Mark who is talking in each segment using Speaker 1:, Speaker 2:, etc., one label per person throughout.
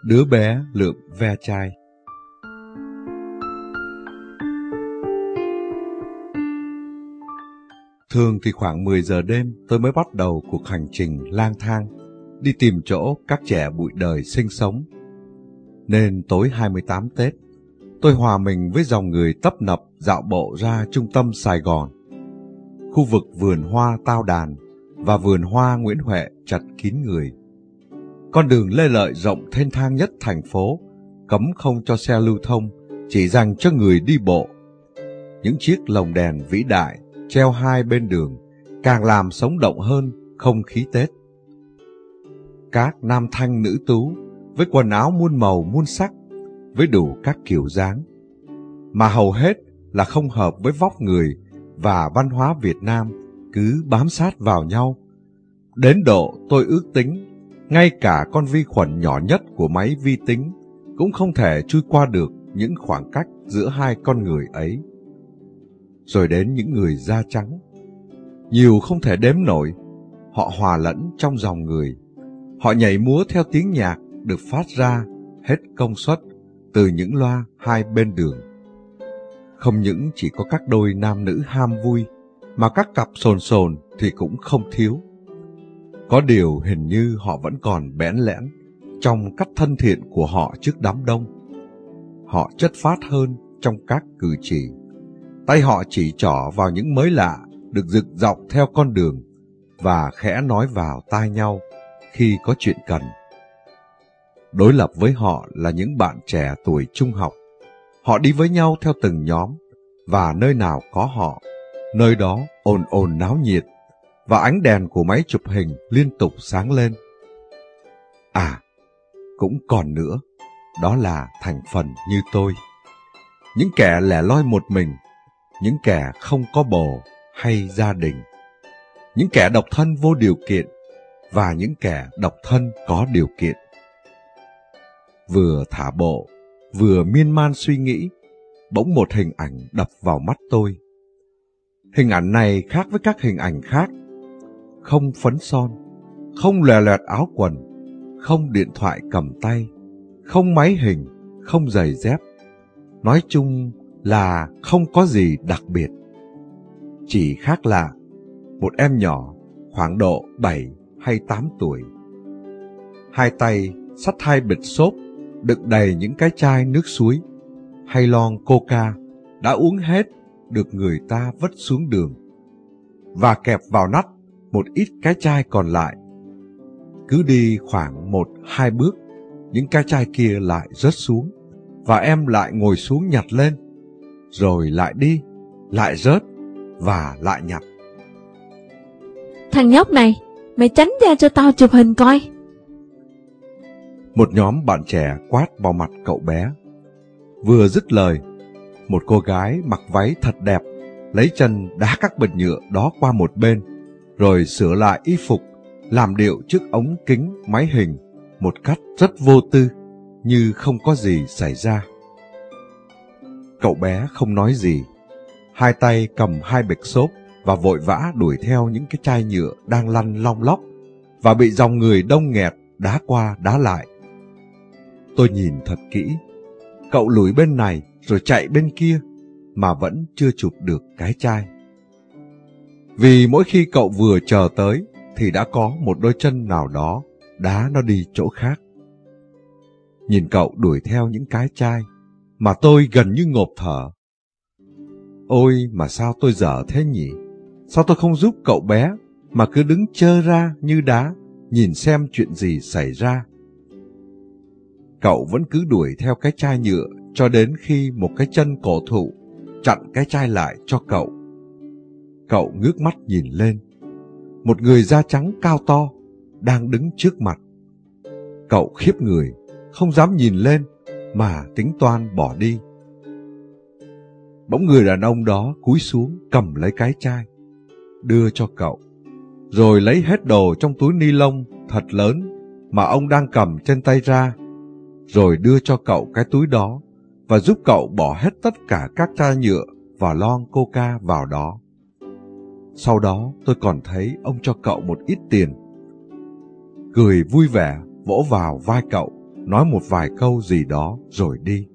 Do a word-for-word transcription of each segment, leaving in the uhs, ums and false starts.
Speaker 1: Đứa bé lượm ve chai. Thường thì khoảng mười giờ đêm tôi mới bắt đầu cuộc hành trình lang thang, đi tìm chỗ các trẻ bụi đời sinh sống. Nên tối hai mươi tám Tết, tôi hòa mình với dòng người tấp nập dạo bộ ra trung tâm Sài Gòn. Khu vực vườn hoa Tao Đàn và vườn hoa Nguyễn Huệ chật kín người. Con đường lê lợi rộng thênh thang nhất thành phố, cấm không cho xe lưu thông, chỉ dành cho người đi bộ. Những chiếc lồng đèn vĩ đại treo hai bên đường càng làm sống động hơn không khí Tết. Các nam thanh nữ tú với quần áo muôn màu muôn sắc, với đủ các kiểu dáng, mà hầu hết là không hợp với vóc người và văn hóa Việt Nam cứ bám sát vào nhau. Đến độ tôi ước tính, ngay cả con vi khuẩn nhỏ nhất của máy vi tính cũng không thể chui qua được những khoảng cách giữa hai con người ấy. Rồi đến những người da trắng, nhiều không thể đếm nổi, họ hòa lẫn trong dòng người. Họ nhảy múa theo tiếng nhạc được phát ra hết công suất từ những loa hai bên đường. Không những chỉ có các đôi nam nữ ham vui, mà các cặp sồn sồn thì cũng không thiếu. Có điều hình như họ vẫn còn bẽn lẽn trong cách thân thiện của họ trước đám đông. Họ chất phác hơn trong các cử chỉ. Tay họ chỉ trỏ vào những mới lạ được dựng dọc theo con đường và khẽ nói vào tai nhau khi có chuyện cần. Đối lập với họ là những bạn trẻ tuổi trung học. Họ đi với nhau theo từng nhóm, và nơi nào có họ, nơi đó ồn ồn náo nhiệt, và ánh đèn của máy chụp hình liên tục sáng lên. À, cũng còn nữa, đó là thành phần như tôi. Những kẻ lẻ loi một mình, những kẻ không có bồ hay gia đình, những kẻ độc thân vô điều kiện và những kẻ độc thân có điều kiện. Vừa thả bộ, vừa miên man suy nghĩ, bỗng một hình ảnh đập vào mắt tôi. Hình ảnh này khác với các hình ảnh khác. Không phấn son, không lòe loẹt áo quần, không điện thoại cầm tay, không máy hình, không giày dép. Nói chung là không có gì đặc biệt. Chỉ khác là một em nhỏ khoảng độ bảy hay tám tuổi. Hai tay xách hai bịch xốp đựng đầy những cái chai nước suối hay lon coca đã uống hết được người ta vứt xuống đường, và kẹp vào nách một ít cái chai còn lại. Cứ đi khoảng một hai bước, những cái chai kia lại rớt xuống, và em lại ngồi xuống nhặt lên, rồi lại đi, lại rớt, và lại nhặt.
Speaker 2: Thằng nhóc này, mày tránh ra cho tao chụp hình coi.
Speaker 1: Một nhóm bạn trẻ quát vào mặt cậu bé. Vừa dứt lời, một cô gái mặc váy thật đẹp lấy chân đá các bịch nhựa đó qua một bên, rồi sửa lại y phục, làm điệu trước ống kính máy hình một cách rất vô tư, như không có gì xảy ra. Cậu bé không nói gì, hai tay cầm hai bịch xốp và vội vã đuổi theo những cái chai nhựa đang lăn long lóc và bị dòng người đông nghẹt đá qua đá lại. Tôi nhìn thật kỹ, cậu lùi bên này rồi chạy bên kia mà vẫn chưa chụp được cái chai. Vì mỗi khi cậu vừa chờ tới thì đã có một đôi chân nào đó đá nó đi chỗ khác. Nhìn cậu đuổi theo những cái chai mà tôi gần như ngộp thở. Ôi mà sao tôi dở thế nhỉ? Sao tôi không giúp cậu bé mà cứ đứng chơ ra như đá, nhìn xem chuyện gì xảy ra? Cậu vẫn cứ đuổi theo cái chai nhựa cho đến khi một cái chân cổ thụ chặn cái chai lại cho cậu. Cậu ngước mắt nhìn lên. Một người da trắng cao to đang đứng trước mặt. Cậu khiếp người, không dám nhìn lên mà tính toan bỏ đi. Bỗng người đàn ông đó cúi xuống cầm lấy cái chai, đưa cho cậu, rồi lấy hết đồ trong túi ni lông thật lớn mà ông đang cầm trên tay ra, rồi đưa cho cậu cái túi đó và giúp cậu bỏ hết tất cả các chai nhựa và lon coca vào đó. Sau đó tôi còn thấy ông cho cậu một ít tiền. Cười vui vẻ vỗ vào vai cậu nói một vài câu gì đó rồi đi.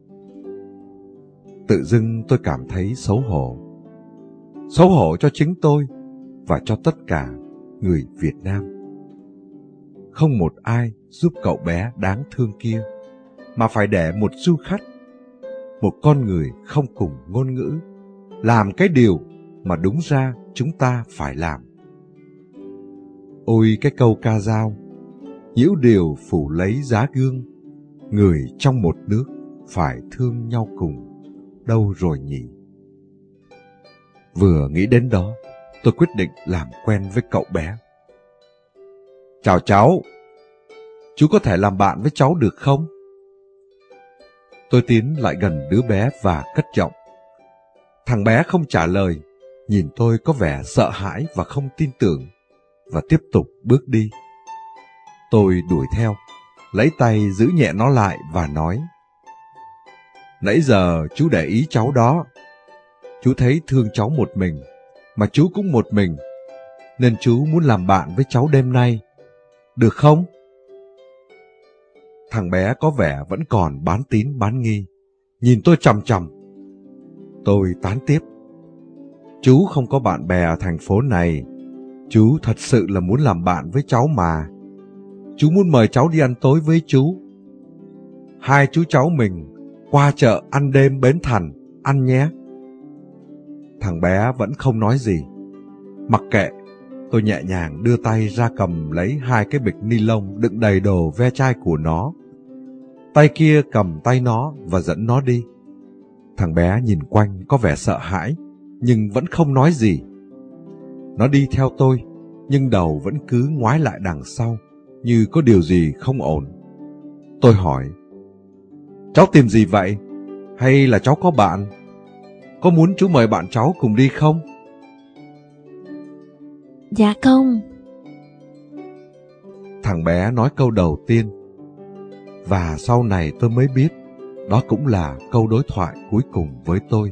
Speaker 1: Tự dưng tôi cảm thấy xấu hổ. Xấu hổ cho chính tôi và cho tất cả người Việt Nam. Không một ai giúp cậu bé đáng thương kia, mà phải để một du khách, một con người không cùng ngôn ngữ, làm cái điều mà đúng ra chúng ta phải làm. Ôi cái câu ca dao, nhiễu điều phủ lấy giá gương, người trong một nước phải thương nhau cùng, đâu rồi nhỉ? Vừa nghĩ đến đó, tôi quyết định làm quen với cậu bé. Chào cháu, chú có thể làm bạn với cháu được không? Tôi tiến lại gần đứa bé và cất giọng. Thằng bé không trả lời, nhìn tôi có vẻ sợ hãi và không tin tưởng, và tiếp tục bước đi. Tôi đuổi theo, lấy tay giữ nhẹ nó lại và nói: Nãy giờ chú để ý cháu đó. Chú thấy thương cháu một mình, mà chú cũng một mình, nên chú muốn làm bạn với cháu đêm nay. Được không? Thằng bé có vẻ vẫn còn bán tín bán nghi, nhìn tôi chằm chằm. Tôi tán tiếp: Chú không có bạn bè ở thành phố này. Chú thật sự là muốn làm bạn với cháu mà. Chú muốn mời cháu đi ăn tối với chú. Hai chú cháu mình qua chợ ăn đêm Bến Thành, ăn nhé. Thằng bé vẫn không nói gì. Mặc kệ, tôi nhẹ nhàng đưa tay ra cầm lấy hai cái bịch ni lông đựng đầy đồ ve chai của nó. Tay kia cầm tay nó và dẫn nó đi. Thằng bé nhìn quanh có vẻ sợ hãi, nhưng vẫn không nói gì. Nó đi theo tôi, nhưng đầu vẫn cứ ngoái lại đằng sau, như có điều gì không ổn. Tôi hỏi: Cháu tìm gì vậy? Hay là cháu có bạn? Có muốn chú mời bạn cháu cùng đi không?
Speaker 2: Dạ không.
Speaker 1: Thằng bé nói câu đầu tiên. Và sau này tôi mới biết, đó cũng là câu đối thoại cuối cùng với tôi.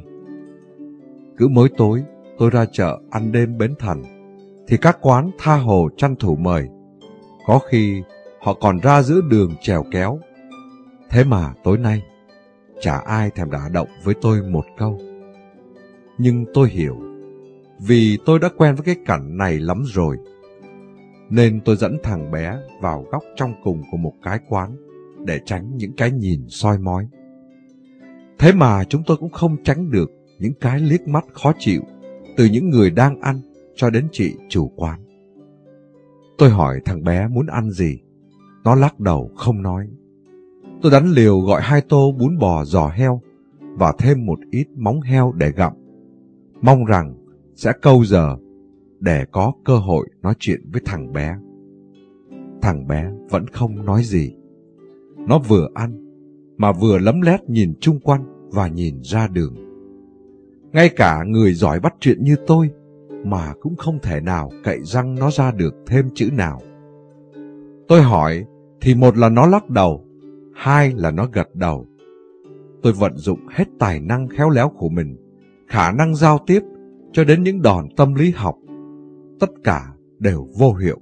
Speaker 1: Cứ mỗi tối, tôi ra chợ ăn đêm Bến Thành, thì các quán tha hồ tranh thủ mời. Có khi họ còn ra giữa đường chèo kéo. Thế mà tối nay, chả ai thèm đả động với tôi một câu. Nhưng tôi hiểu, vì tôi đã quen với cái cảnh này lắm rồi. Nên tôi dẫn thằng bé vào góc trong cùng của một cái quán, để tránh những cái nhìn soi mói. Thế mà chúng tôi cũng không tránh được những cái liếc mắt khó chịu từ những người đang ăn cho đến chị chủ quán. Tôi hỏi thằng bé muốn ăn gì. Nó lắc đầu không nói. Tôi đánh liều gọi hai tô bún bò giò heo và thêm một ít móng heo để gặm, mong rằng sẽ câu giờ để có cơ hội nói chuyện với thằng bé. Thằng bé vẫn không nói gì. Nó vừa ăn mà vừa lấm lét nhìn chung quanh và nhìn ra đường. Ngay cả người giỏi bắt chuyện như tôi mà cũng không thể nào cậy răng nó ra được thêm chữ nào. Tôi hỏi thì một là nó lắc đầu, hai là nó gật đầu. Tôi vận dụng hết tài năng khéo léo của mình, khả năng giao tiếp cho đến những đòn tâm lý học. Tất cả đều vô hiệu.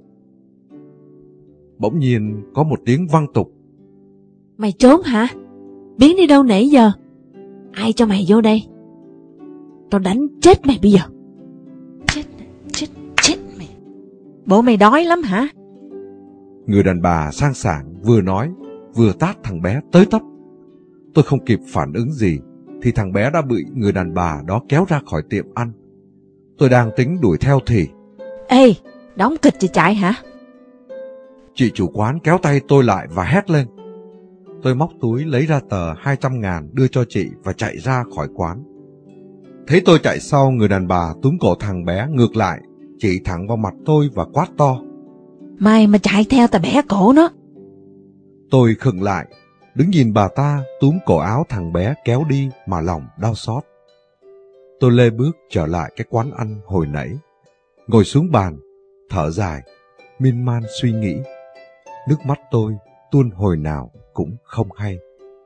Speaker 1: Bỗng nhiên có một tiếng vang tục.
Speaker 2: Mày trốn hả? Biến đi đâu nãy giờ? Ai cho mày vô đây? Tao đánh chết mày bây giờ. Chết, chết, chết mày. Bộ mày đói lắm hả?
Speaker 1: Người đàn bà sang sảng vừa nói vừa tát thằng bé tới tấp. Tôi không kịp phản ứng gì thì thằng bé đã bị người đàn bà đó kéo ra khỏi tiệm ăn. Tôi đang tính đuổi theo thì...
Speaker 2: Ê, đóng kịch chị chạy hả?
Speaker 1: Chị chủ quán kéo tay tôi lại và hét lên. Tôi móc túi lấy ra tờ hai trăm ngàn đưa cho chị và chạy ra khỏi quán. Thấy tôi chạy sau, người đàn bà túm cổ thằng bé ngược lại, chỉ thẳng vào mặt tôi và quát to.
Speaker 2: Mày mà chạy theo tao bẻ cổ nó.
Speaker 1: Tôi khựng lại, đứng nhìn bà ta túm cổ áo thằng bé kéo đi mà lòng đau xót. Tôi lê bước trở lại cái quán ăn hồi nãy, ngồi xuống bàn, thở dài, miên man suy nghĩ. Nước mắt tôi tuôn hồi nào cũng không hay.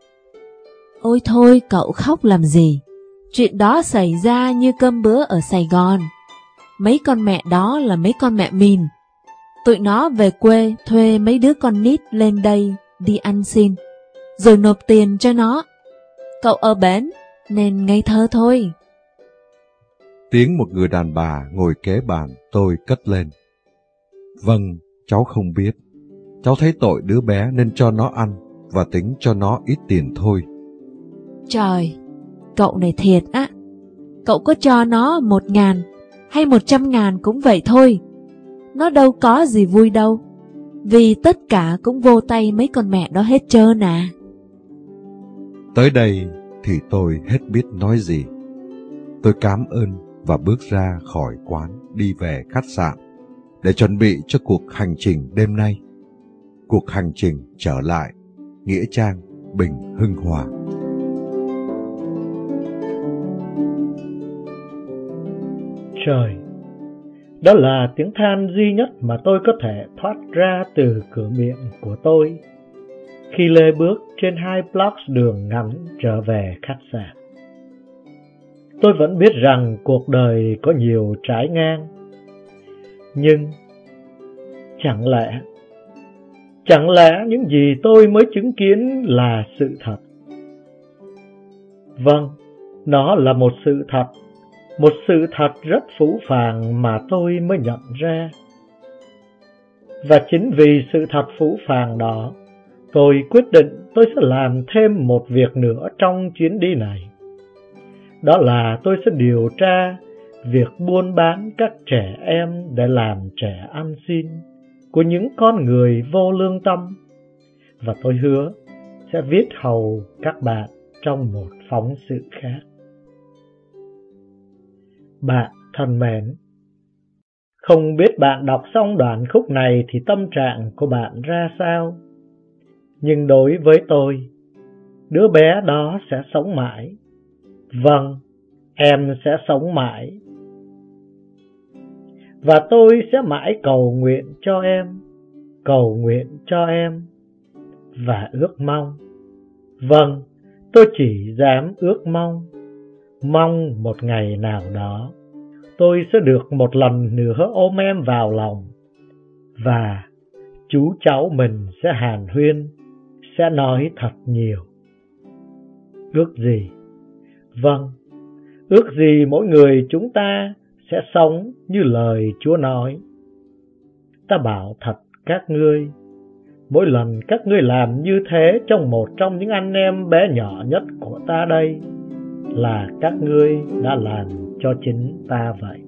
Speaker 2: Ôi thôi, cậu khóc làm gì? Chuyện đó xảy ra như cơm bữa ở Sài Gòn. Mấy con mẹ đó là mấy con mẹ mìn. Tụi nó về quê thuê mấy đứa con nít lên đây đi ăn xin, rồi nộp tiền cho nó. Cậu ở bển nên ngây thơ thôi.
Speaker 1: Tiếng một người đàn bà ngồi kế bàn tôi cất lên. Vâng, cháu không biết. Cháu thấy tội đứa bé nên cho nó ăn và tính cho nó ít tiền thôi.
Speaker 2: Trời, cậu này thiệt á. Cậu có cho nó một ngàn hay một trăm ngàn cũng vậy thôi. Nó đâu có gì vui đâu, vì tất cả cũng vô tay mấy con mẹ đó hết trơn à.
Speaker 1: Tới đây thì tôi hết biết nói gì. Tôi cám ơn và bước ra khỏi quán đi về khách sạn để chuẩn bị cho cuộc hành trình đêm nay. Cuộc hành trình trở lại nghĩa trang Bình Hưng Hòa.
Speaker 3: Trời, đó là tiếng than duy nhất mà tôi có thể thoát ra từ cửa miệng của tôi khi lê bước trên hai blocks đường ngắn trở về khách sạn. Tôi vẫn biết rằng cuộc đời có nhiều trái ngang, nhưng chẳng lẽ, chẳng lẽ những gì tôi mới chứng kiến là sự thật? Vâng, nó là một sự thật, một sự thật rất phũ phàng mà tôi mới nhận ra. Và chính vì sự thật phũ phàng đó, tôi quyết định tôi sẽ làm thêm một việc nữa trong chuyến đi này. Đó là tôi sẽ điều tra việc buôn bán các trẻ em để làm trẻ ăn xin của những con người vô lương tâm. Và tôi hứa sẽ viết hầu các bạn trong một phóng sự khác. Bạn thân mến, không biết bạn đọc xong đoạn khúc này thì tâm trạng của bạn ra sao? Nhưng đối với tôi, đứa bé đó sẽ sống mãi. Vâng, em sẽ sống mãi. Và tôi sẽ mãi cầu nguyện cho em, cầu nguyện cho em và ước mong. Vâng, tôi chỉ dám ước mong, mong một ngày nào đó tôi sẽ được một lần nữa ôm em vào lòng, và chú cháu mình sẽ hàn huyên, sẽ nói thật nhiều. Ước gì? Vâng, ước gì mỗi người chúng ta sẽ sống như lời Chúa nói. Ta bảo thật các ngươi, mỗi lần các ngươi làm như thế trong một trong những anh em bé nhỏ nhất của ta đây, là các ngươi đã làm cho chính ta vậy.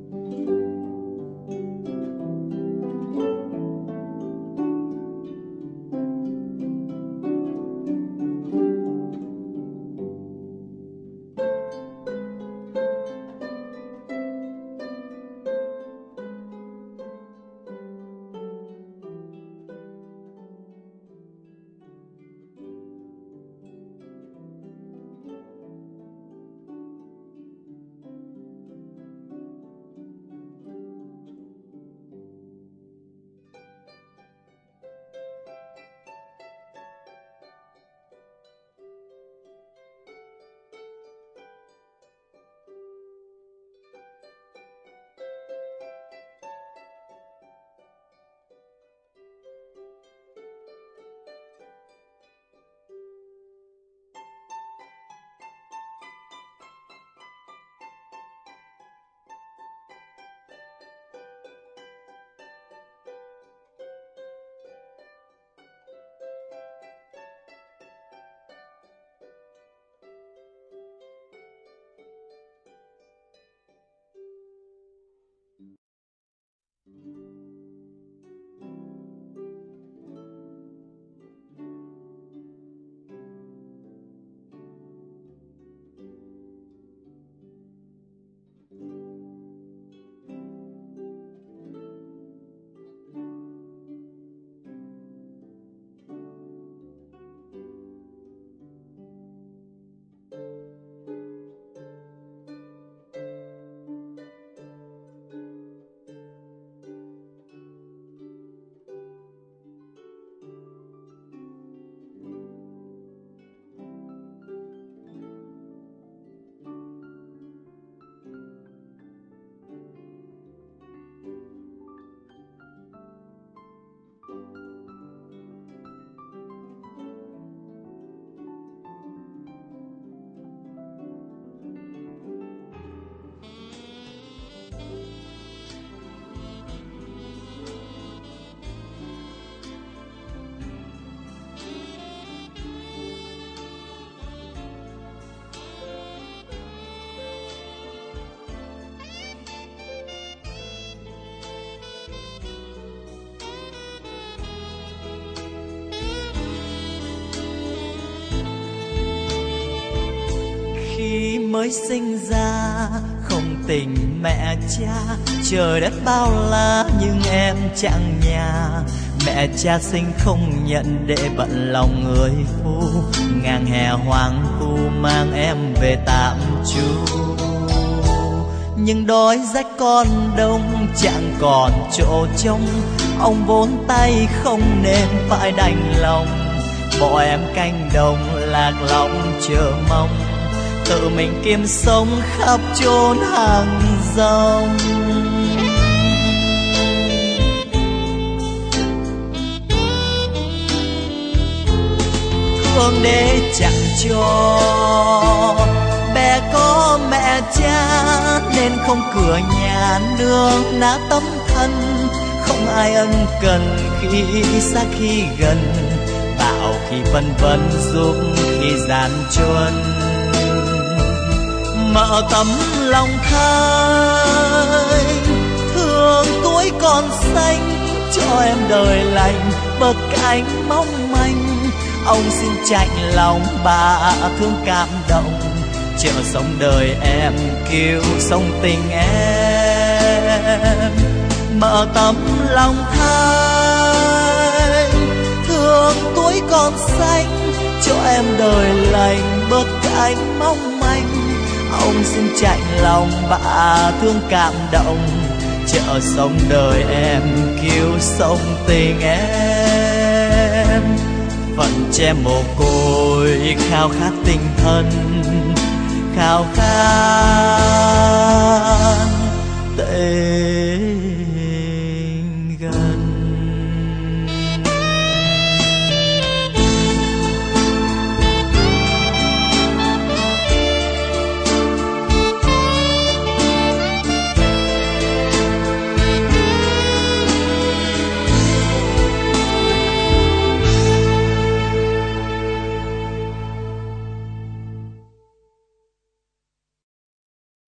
Speaker 4: mới sinh ra, không tình mẹ cha, trời đất bao la nhưng em chẳng nhà. Mẹ cha sinh không nhận để bận lòng người phu, ngang hè hoàng thu mang em về tạm trú. Nhưng đói rách con đông chẳng còn chỗ trông, ông vốn tay không nên phải đành lòng. Bỏ em canh đồng lạc lõng chờ mong, tự mình kiếm sống khắp chốn hàng rong. Thương để chẳng cho bé có mẹ cha, nên không cửa nhà nương ná tấm thân. Không ai ân cần khi xa khi gần, bảo khi vân vân giúp khi gian truân. Mở tấm lòng thanh, thương tuổi còn xanh, cho em đời lành bậc cánh mong manh. Ông xin chạnh lòng bà thương cảm động, chợ sống đời em cứu sống tình em. Mở tấm lòng thanh, thương tuổi còn xanh, cho em đời lành bớt cánh mong manh. Ông xin chạnh lòng bà thương cảm động, chợ sống đời em cứu sống tình em. Phận trẻ mồ côi khao khát tinh thần, khao khát